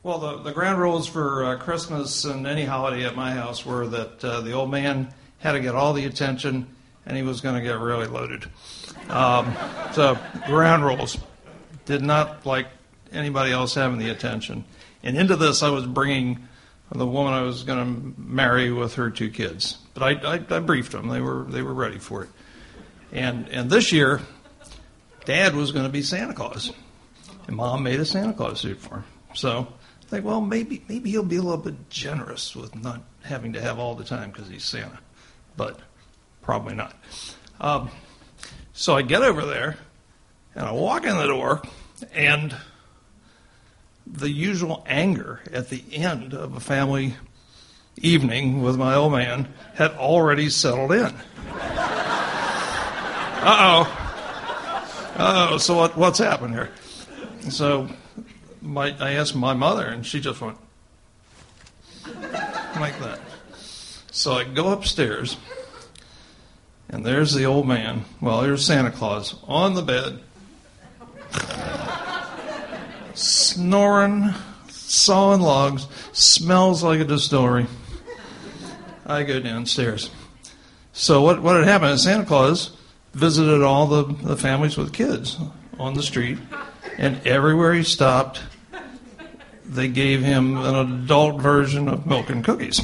Well, the ground rules for Christmas and any holiday at my house were that the old man had to get all the attention, and he was going to get really loaded. So ground rules. Did not like anybody else having the attention. And into this, I was bringing the woman I was going to marry with her 2 kids. But I briefed them. They were ready for it. And this year, Dad was going to be Santa Claus, and Mom made a Santa Claus suit for him. So I think, well, maybe he'll be a little bit generous with not having to have all the time because he's Santa. But probably not. So I get over there, and I walk in the door, and the usual anger at the end of a family evening with my old man had already settled in. Uh-oh, so what's happened here? So I asked my mother, and she just went like that. So I go upstairs, and there's the old man. Well, there's Santa Claus on the bed, snoring, sawing logs, smells like a distillery. I go downstairs. So what had happened is Santa Claus visited all the families with kids on the street, and everywhere he stopped, they gave him an adult version of milk and cookies.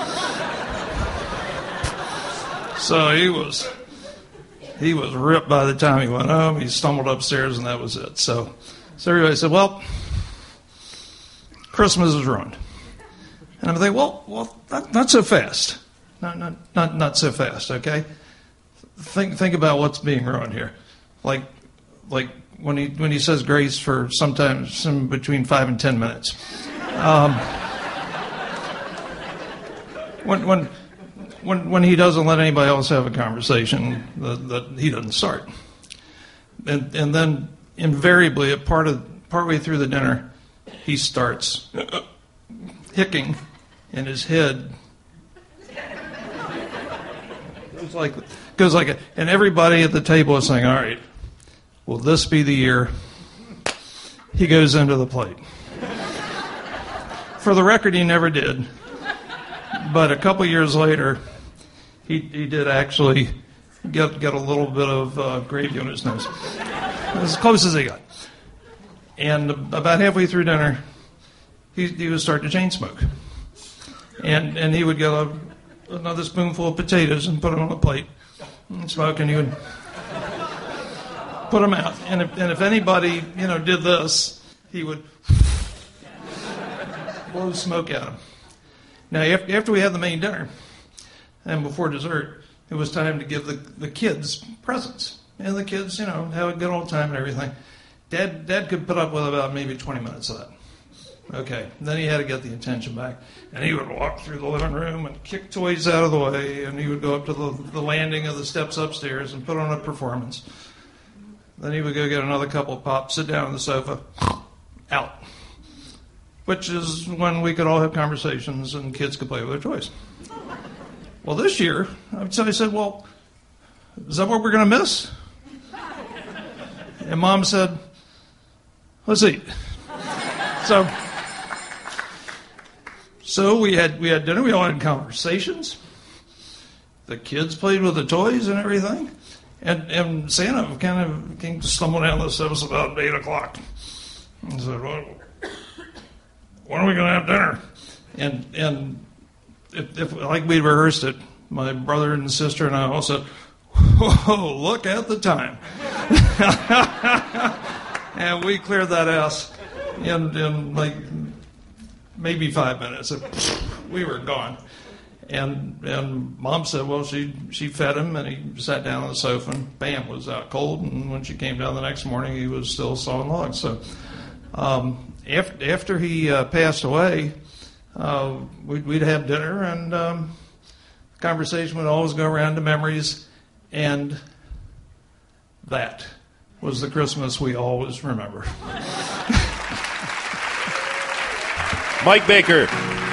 So he was ripped by the time he went home. He stumbled upstairs, and that was it. So everybody said, well, Christmas is ruined. And I'm thinking, well, not so fast. Not so fast, okay? Think about what's being ruined here. Like when he says grace for sometimes between 5 and 10 minutes. When he doesn't let anybody else have a conversation that he doesn't start. And then invariably partway through the dinner, he starts hicking, and his head goes like it. And everybody at the table is saying, all right, will this be the year he goes into the plate? For the record, he never did. But a couple years later, he did actually get a little bit of gravy on his nose. As close as he got. And about halfway through dinner, he would start to chain smoke. And he would get another spoonful of potatoes and put them on the plate and smoke, and he would put them out. And if anybody did this, he would blow smoke at him. Now, after we had the main dinner, and before dessert, it was time to give the kids presents. And the kids, have a good old time and everything. Dad could put up with about maybe 20 minutes of that. Okay, then he had to get the attention back. And he would walk through the living room and kick toys out of the way, and he would go up to the landing of the steps upstairs and put on a performance. Then he would go get another couple of pops, sit down on the sofa, out. Which is when we could all have conversations and kids could play with their toys. Well, this year, I said, well, is that what we're going to miss? And Mom said, let's eat. So we had dinner. We all had conversations. The kids played with the toys and everything. And Santa kind of came to stumble down the steps about 8 o'clock. And said, well, when are we going to have dinner? And if like we rehearsed it, my brother and sister and I all said, whoa, look at the time. And we cleared that ass in like maybe 5 minutes. We were gone. And Mom said, well, she fed him, and he sat down on the sofa, and bam, was out cold. And when she came down the next morning, he was still sawing logs. So after he passed away, we'd have dinner, and conversation would always go around to memories, and that was the Christmas we always remember. Mike Baker.